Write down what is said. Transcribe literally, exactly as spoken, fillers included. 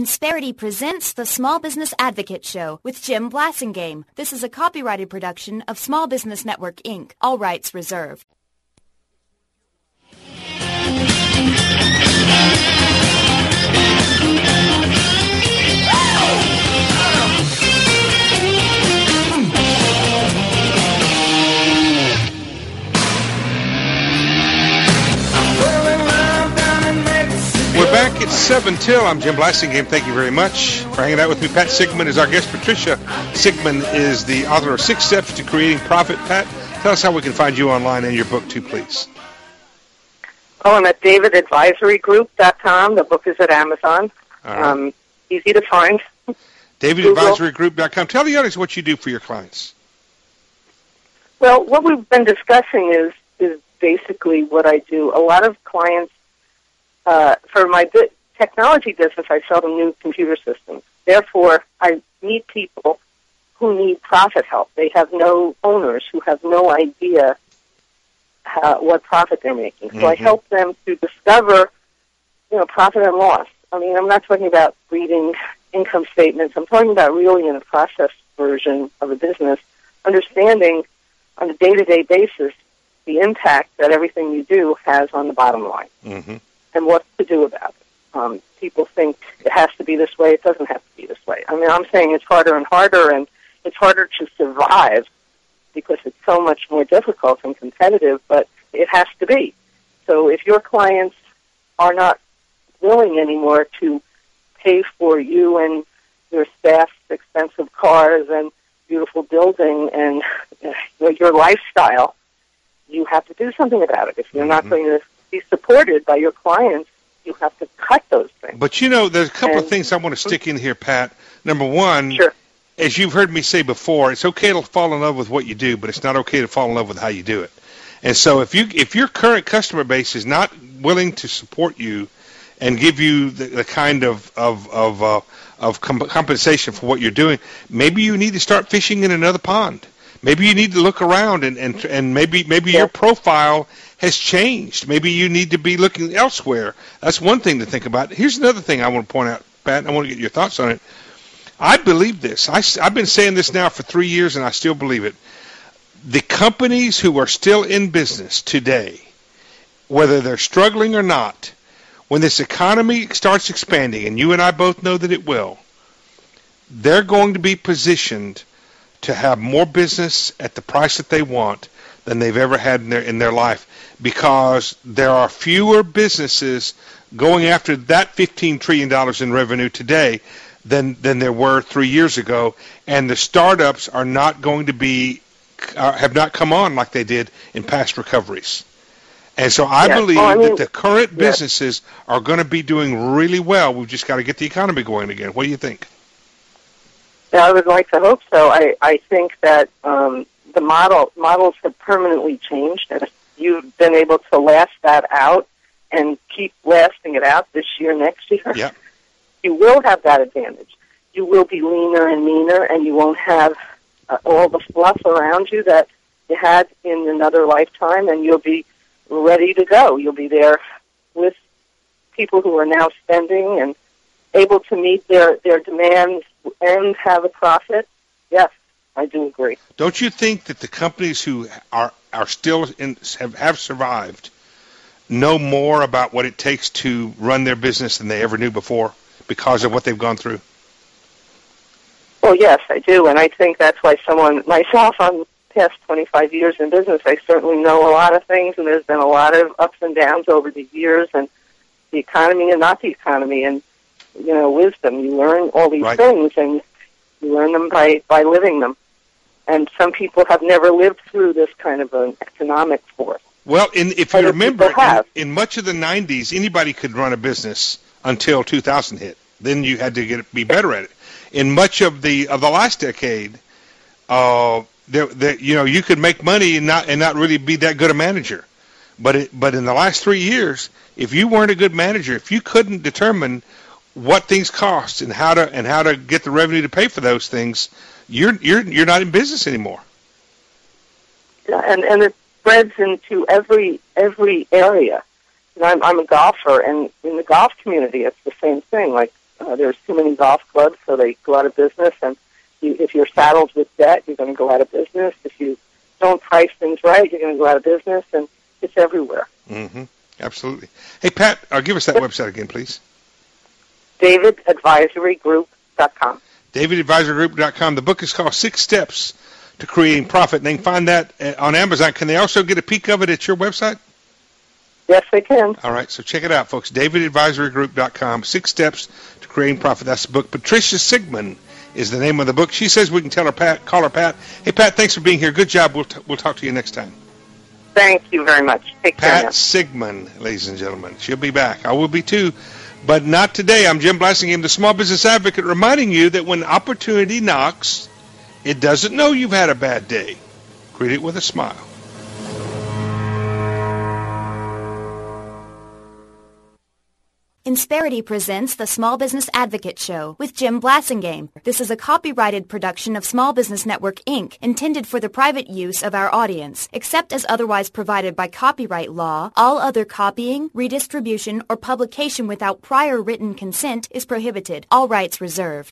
Insperity presents the Small Business Advocate Show with Jim Blasingame. This is a copyrighted production of Small Business Network, Incorporated. All rights reserved. We're back at seven till. I'm Jim Blasingame. Thank you very much for hanging out with me. Pat Sigmund is our guest. Patricia Sigmund is the author of Six Steps to Creating Profit. Pat, tell us how we can find you online and your book, too, please. Oh, I'm at david advisory group dot com. The book is at Amazon. Right. Um, easy to find. david advisory group dot com. Tell the audience what you do for your clients. Well, what we've been discussing is is basically what I do. A lot of clients, uh, for my bi- technology business, I sell them new computer systems. Therefore, I meet people who need profit help. They have no owners, who have no idea Uh, what profit they're making. So mm-hmm. I help them to discover, you know, profit and loss. I mean, I'm not talking about reading income statements. I'm talking about really in a processed version of a business, understanding on a day-to-day basis the impact that everything you do has on the bottom line mm-hmm. and what to do about it. Um, people think it has to be this way. It doesn't have to be this way. I mean, I'm saying it's harder and harder, and it's harder to survive because it's so much more difficult and competitive, but it has to be. So if your clients are not willing anymore to pay for you and your staff's expensive cars and beautiful building and uh, your lifestyle, you have to do something about it. If you're mm-hmm. not going to be supported by your clients, you have to cut those things. But, you know, there's a couple and, of things I want to stick in here, Pat. Number one, sure. as you've heard me say before, it's okay to fall in love with what you do, but it's not okay to fall in love with how you do it. And so if you if your current customer base is not willing to support you and give you the, the kind of of of, uh, of comp- compensation for what you're doing, maybe you need to start fishing in another pond. Maybe you need to look around and and, and maybe maybe yeah. your profile has changed. Maybe you need to be looking elsewhere. That's one thing to think about. Here's another thing I want to point out, Pat. I want to get your thoughts on it. I believe this. I, I've been saying this now for three years, and I still believe it. The companies who are still in business today, whether they're struggling or not, when this economy starts expanding, and you and I both know that it will, they're going to be positioned to have more business at the price that they want than they've ever had in their in their life, because there are fewer businesses going after that fifteen trillion dollars in revenue today than than there were three years ago, and the startups are not going to be uh, have not come on like they did in past recoveries. And so I yes. believe well, I mean, that the current yes. businesses are going to be doing really well. We've just got to get the economy going again. What do you think? Yeah, I would like to hope so. I, I think that um, the model models have permanently changed, and if you've been able to last that out and keep lasting it out this year, next year, yeah. you will have that advantage. You will be leaner and meaner, and you won't have uh, all the fluff around you that you had in another lifetime, and you'll be ready to go. You'll be there with people who are now spending and able to meet their, their demands and have a profit. Yes, I do agree. Don't you think that the companies who are are still in, have, have survived know more about what it takes to run their business than they ever knew before because of what they've gone through? Well, yes, I do, and I think that's why someone, myself, I'm past twenty-five years in business, I certainly know a lot of things, and there's been a lot of ups and downs over the years, and the economy and not the economy, and, you know, wisdom. You learn all these right. things, and you learn them by, by living them. And some people have never lived through this kind of an economic force. Well, in, if you Other remember, in, in much of the nineties, anybody could run a business until two thousand hit. Then you had to get be better at it. In much of the of the last decade, uh, there, there, you know, you could make money and not and not really be that good a manager. But it, but in the last three years, if you weren't a good manager, if you couldn't determine what things cost and how to and how to get the revenue to pay for those things, you're you're you're not in business anymore. Yeah, and and it spreads into every every area. You know, I'm I'm a golfer, and in the golf community, it's the same thing. Like Uh, there's too many golf clubs, so they go out of business. And you, if you're saddled with debt, you're going to go out of business. If you don't price things right, you're going to go out of business, and it's everywhere. Mm-hmm. Absolutely. Hey, Pat, uh, give us that website again, please. David Advisory Group dot com. David Advisory Group dot com. The book is called Six Steps to Creating Profit, and they can find that on Amazon. Can they also get a peek of it at your website? Yes, they can. All right, so check it out, folks. David Advisory Group dot com. Six Steps to Creating Profit. That's the book. Patricia Sigmund is the name of the book. She says we can tell her Pat, call her Pat. Hey, Pat, thanks for being here. Good job. We'll, t- we'll talk to you next time. Thank you very much. Take care. Pat now. Sigmund, ladies and gentlemen. She'll be back. I will be too, but not today. I'm Jim Blasingame, the Small Business Advocate, reminding you that when opportunity knocks, it doesn't know you've had a bad day. Greet it with a smile. Insperity presents the Small Business Advocate Show with Jim Blasingame. This is a copyrighted production of Small Business Network, Incorporated, intended for the private use of our audience. Except as otherwise provided by copyright law, all other copying, redistribution, or publication without prior written consent is prohibited. All rights reserved.